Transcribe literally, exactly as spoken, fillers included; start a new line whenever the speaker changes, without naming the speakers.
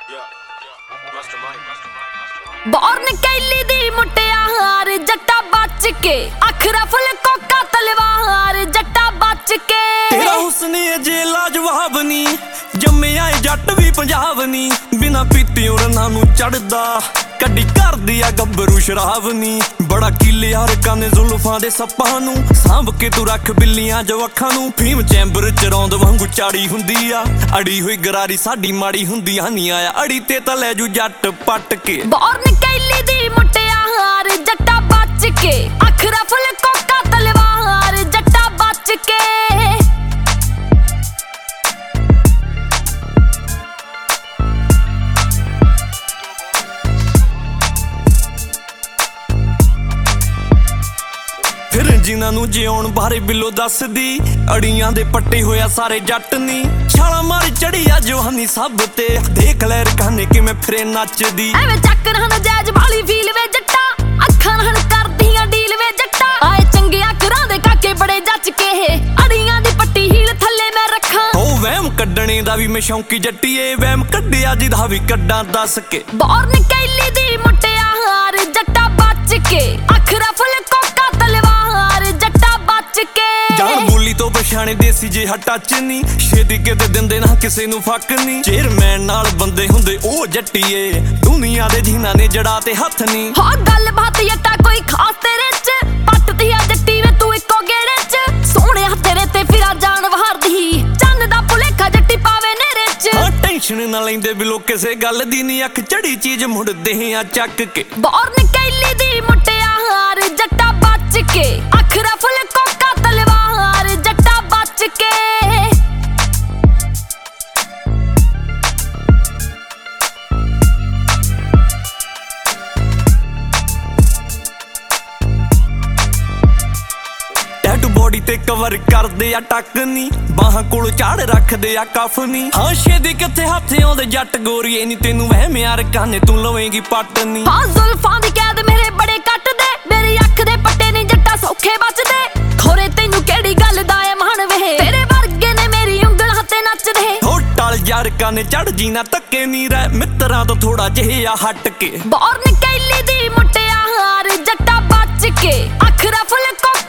born Kelly ਦੀ ਮੁਟਿਆਰ ਜੱਟਾ ਬਚ ਕੇ ਅਖਰਾ ਫੁੱਲ ਕੋਕਾ ਤਲਵਾਰ ਜੱਟਾ ਬਚ ਕੇ
ਤੇਰਾ ਹੁਸਨ ਜੇ ਲਾਜਵਾਬ ਨੀ ਜੰਮਿਆ ਏ ਜੱਟ ਵੀ ਪੰਜਾਬ ਨੀ ਬਿਨਾ ਪੀਤੀ ਉਹਨਾਂ ਨੂੰ ਚੜਦਾ ਕੱਢੀ ਕਰਦੀ ਆ ਗੱਭਰੂ ਸ਼ਰਾਬ ਨੀ ਬੜਾ ਕੀਲਿਆ ਰਕਾਨੇ ਜ਼ੁਲਫਾਂ ਦੇ ਸੱਪਾਂ ਨੂੰ ਸਾਂਭ ਕੇ ਤੂੰ ਰੱਖ ਬਿੱਲੀਆਂ ਜੋ ਅੱਖਾਂ ਨੂੰ ਫੀਮ ਚੈਂਬਰ ਚ ਰੌਂਦ ਵਾਂਗੂ ਚਾੜੀ ਹੁੰਦੀ ਆ ਅੜੀ ਹੋਈ ਗਰਾਰੀ ਸਾਡੀ ਮਾੜੀ ਹੁੰਦੀ ਆ ਨੀ ਆਇਆ ਅੜੀ ਤੇ ਤਾਂ ਲੈ ਜੂ ਜੱਟ ਪੱਟ ਕੇ
ਬੌਰਨ ਕੈਲੀ ਦੀ ਮੁਟਿਆਰ ਜੱਟਾ ਬਚ ਕੇ ਅਖਰਾ ਫੁੱਲ ਕੋਕਾ ਤਲਵਾਰ ਜੱਟਾ ਬਚ ਕੇ
ਫਿਰ ਜਿਨ੍ਹਾਂ ਨੂੰ ਜਿਉਣ ਬਾਰੇ ਬਿੱਲੋ ਦੱਸਦੀ ਅੜੀਆਂ ਦੇ ਪੱਟੇ ਹੋਇਆ ਸਾਰੇ ਜੱਟ ਨੀ ਛਾਲਾ ਮਾਰ ਚੜੀ ਆ ਜਵਾਨੀ ਸਭ ਤੇ ਦੇਖ ਲੈ ਰਕਾਨੇ ਕਿਵੇਂ ਫਿਰੇ ਨੱਚਦੀ
ਐਵੇਂ ਚੱਕ ਰਹਿਣ ਜੈਜ ਵਾਲੀ ਫੀਲ ਵੇ ਜੱਟਾ ਅੱਖਾਂ ਨਾਲ ਕਰਦੀਆਂ ਡੀਲ ਵੇ ਜੱਟਾ ਆਏ ਚੰਗਿਆ ਘਰਾਂ ਦੇ ਕਾਕੇ ਬੜੇ ਜੱਚ ਕੇ ਅੜੀਆਂ ਦੀ ਪੱਟੀ ਹੀਲ ਥੱਲੇ ਮੈਂ ਰੱਖਾਂ
ਉਹ ਵਹਿਮ ਕੱਢਣੇ ਦਾ ਵੀ ਮੈਂ ਸ਼ੌਂਕੀ ਜੱਟੀਏ ਵਹਿਮ ਕੱਢਿਆ ਜਿਹਦਾ ਵੀ ਕੱਢਾਂ ਦੱਸ ਕੇ
ਬੌਰਨ ਕੈਲੀ ਦੀ ਮੁਟਿਆਰ ਜੱਟਾ ਬਚ ਕੇ ਅਖਰਾ ਫੁੱਲ ਕੋਕਾ ਤਲਵਾਰ ਜੱਟਾ ਬਚ ਕੇ
ਜਾਨ ਬੋਲੀ ਤੋਂ ਪਛਾਣੇ ਦੇਸੀ ਜੇ ਟੱਚ ਨੀ ਛੇਤੀ ਕਿਤੇ ਦਿੰਦੇ ਨਾ ਕਿਸੇ ਨੂੰ ਫੱਕ ਨੀ ਚੇਅਰਮੈਨ ਨਾਲ ਬੰਦੇ ਹੁੰਦੇ ਉਹ ਜੱਟੀਏ ਦੁਨੀਆ ਦੇ ਜਿਨ੍ਹਾਂ ਨੇ ਜੜਾ ਤੇ ਹੱਥ ਨੀ
ਹਾਂ ਗੱਲ ਬਾਤ ਜੱਟਾ ਕੋਈ ਖਾਸ ਤੇਰੇ ਚ ਪੱਟਦੀ ਆ ਜੱਟੀ ਵੇ ਤੂੰ ਇੱਕੋ ਗੇੜੇ ਚ ਸੋਹਣਿਆ ਤੇਰੇ ਤੇ ਫਿਰਾ ਜਾਨ ਵਹਾਰਦੀ ਚੰਨ ਦਾ ਭੁਲੇਖਾ ਜੱਟੀ ਪਾਵੇ ਨੇਰੇ ਚ
ਹਾਂ ਟੈਨਸ਼ਨ ਨਾ ਲੈਂਦੇ ਬਿਲੋ ਕਿਸੇ ਗੱਲ ਦੀ ਨੀ ਅੱਖ ਚੜੀ ਚੀਜ਼ ਮੁੜਦੇ ਆ ਚੱਕ ਕੇ
ਬੌਰਨ ਕੈਲੀ ਦੀ ਮੁਟਿਆਰ ਜੱਟਾ ਬਚ ਕੇ ਅਖਰਾ ਫੁੱਲ ਕੋਕਾ ਤਲਵਾਰ ਜੱਟਾ ਬਚ ਕੇ
ਟੈਟੂ ਬੋਡੀ ਤੇ ਕਵਰ ਕਰਦੇ ਆ ਟੱਕ ਨੀ ਬਾਹਾਂ ਕੋਲ ਝਾੜ ਰੱਖਦੇ ਆ ਕਫ ਨੀ ਹਾਂ ਛੇਦੀ ਕਿੱਥੇ ਹੱਥ ਆਉਂਦੇ ਜੱਟ ਗੋਰੀਏ ਨੀ ਤੈਨੂੰ ਵਹਿਮ ਯਾਰ ਕਾਨੇ ਤੂੰ ਲਵੇਂਗੀ ਪੱਟ ਨੀ
ਹਾਂ ਜ਼ੁਲਫਾਂ ਦੀ ਕੈਦ ਮੇਰੇ ਬੜੇ ਕੱਟਦੇ ਮੇਰੀ ਅੱਖ ਦੇ ਪੱਟੇ ਨੀ ਜੱਟਾ ਸੌਖੇ ਬਚਦੇ ਖੋਰੇ ਤੈਨੂੰ ਕਿਹੜੀ ਗੱਲ ਦਾ ਏ ਮਾਣ ਵੇ ਤੇਰੇ ਵਰਗੇ ਨੇ ਮੇਰੀ ਉਂਗਲਾਂ ਤੇ ਨੱਚਦੇ
ਹੋ ਟਲ ਯਾਰ ਕਾਨੇ ਚੜ ਜੀ ਨਾ ਧੱਕੇ ਨੀ ਰਹਿ ਮਿੱਤਰਾਂ ਤੋਂ ਥੋੜਾ ਜਿਹਾ ਹਟ ਕੇ
ਬੌਰਨ ਕੈਲੀ ਦੀ ਮੁਟਿਆਰ ਜੱਟਾ ਬਚ ਕੇ ਅਖਰਾ ਫੁੱਲ ਕੋਕਾ